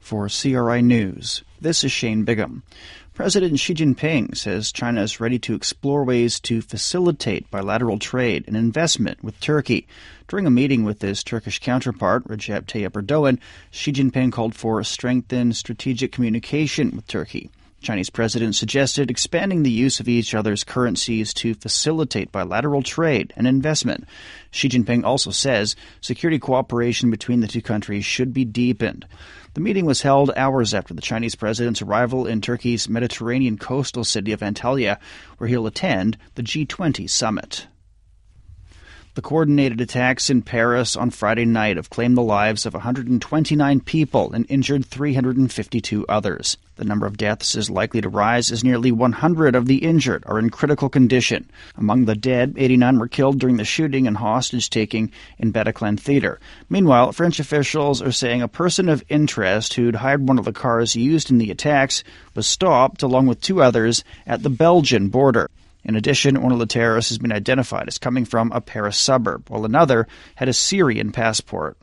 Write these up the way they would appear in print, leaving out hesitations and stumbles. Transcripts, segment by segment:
For CRI News, this is Shane Bigham. President Xi Jinping says China is ready to explore ways to facilitate bilateral trade and investment with Turkey. During a meeting with his Turkish counterpart, Recep Tayyip Erdogan, Xi Jinping called for strengthened strategic communication with Turkey. Chinese president suggested expanding the use of each other's currencies to facilitate bilateral trade and investment. Xi Jinping also says security cooperation between the two countries should be deepened. The meeting was held hours after the Chinese president's arrival in Turkey's Mediterranean coastal city of Antalya, where he'll attend the G20 summit. The coordinated attacks in Paris on Friday night have claimed the lives of 129 people and injured 352 others. The number of deaths is likely to rise as nearly 100 of the injured are in critical condition. Among the dead, 89 were killed during the shooting and hostage-taking in Bataclan Theater. Meanwhile, French officials are saying a person of interest who'd hired one of the cars used in the attacks was stopped along with two others at the Belgian border. In addition, one of the terrorists has been identified as coming from a Paris suburb, while another had a Syrian passport.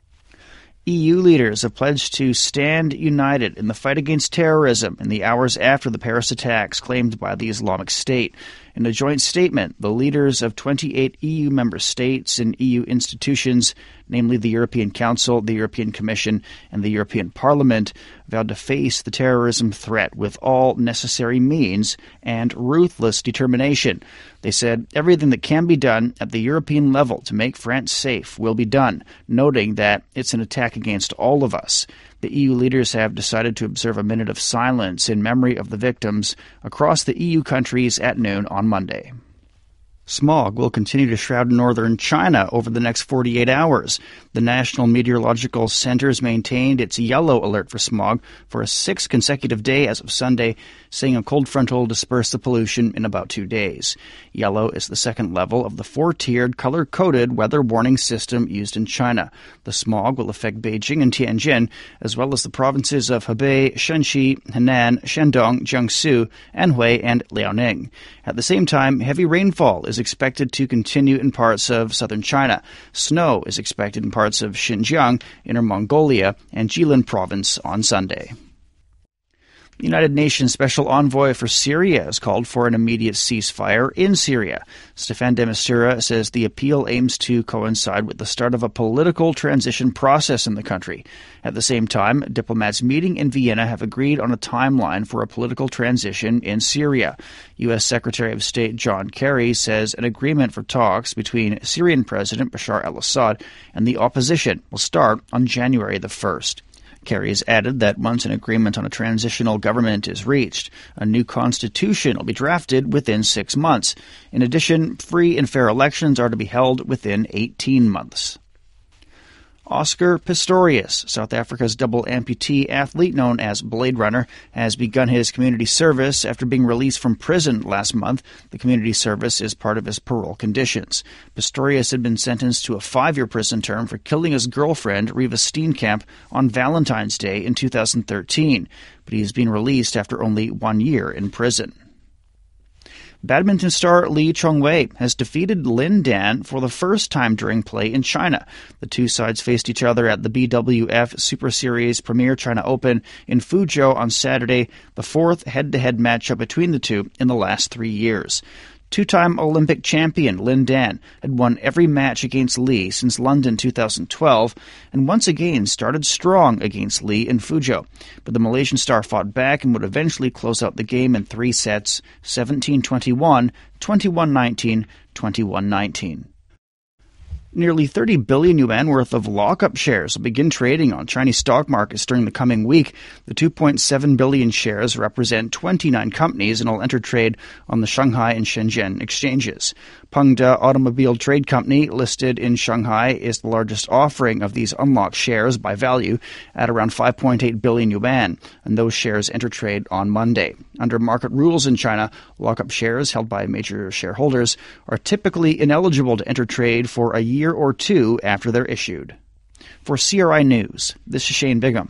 EU leaders have pledged to stand united in the fight against terrorism in the hours after the Paris attacks claimed by the Islamic State. In a joint statement, the leaders of 28 EU member states and EU institutions, namely the European Council, the European Commission, and the European Parliament, vowed to face the terrorism threat with all necessary means and ruthless determination. They said everything that can be done at the European level to make France safe will be done, noting that it's an attack against all of us. The EU leaders have decided to observe a minute of silence in memory of the victims across the EU countries at noon on Monday. Smog will continue to shroud northern China over the next 48 hours. The National Meteorological Center has maintained its yellow alert for smog for a sixth consecutive day as of Sunday, saying a cold front will disperse the pollution in about 2 days. Yellow is the second level of the four-tiered, color-coded weather warning system used in China. The smog will affect Beijing and Tianjin, as well as the provinces of Hebei, Shanxi, Henan, Shandong, Jiangsu, Anhui, and Liaoning. At the same time, heavy rainfall is expected to continue in parts of southern China. Snow is expected in parts of Xinjiang, Inner Mongolia, and Jilin province on Sunday. The United Nations Special Envoy for Syria has called for an immediate ceasefire in Syria. Staffan de Mistura says the appeal aims to coincide with the start of a political transition process in the country. At the same time, diplomats meeting in Vienna have agreed on a timeline for a political transition in Syria. U.S. Secretary of State John Kerry says an agreement for talks between Syrian President Bashar al-Assad and the opposition will start on January the 1st. Kerry has added that once an agreement on a transitional government is reached, a new constitution will be drafted within 6 months. In addition, free and fair elections are to be held within 18 months. Oscar Pistorius, South Africa's double amputee athlete known as Blade Runner, has begun his community service after being released from prison last month. The community service is part of his parole conditions. Pistorius had been sentenced to a 5-year prison term for killing his girlfriend, Riva Steenkamp, on Valentine's Day in 2013, but he has been released after only 1 year in prison. Badminton star Lee Chongwei has defeated Lin Dan for the first time during play in China. The two sides faced each other at the BWF Super Series Premier China Open in Fuzhou on Saturday, the fourth head-to-head matchup between the two in the last 3 years. Two-time Olympic champion Lin Dan had won every match against Lee since London 2012 and once again started strong against Lee in Fuzhou. But the Malaysian star fought back and would eventually close out the game in 3 sets, 17-21, 21-19, 21-19. Nearly 30 billion yuan worth of lockup shares will begin trading on Chinese stock markets during the coming week. The 2.7 billion shares represent 29 companies and will enter trade on the Shanghai and Shenzhen exchanges. Pengde Automobile Trade Company, listed in Shanghai, is the largest offering of these unlocked shares by value at around 5.8 billion yuan, and those shares enter trade on Monday. Under market rules in China, lockup shares held by major shareholders are typically ineligible to enter trade for a year or two after they're issued. For CRI News, this is Shane Bigham.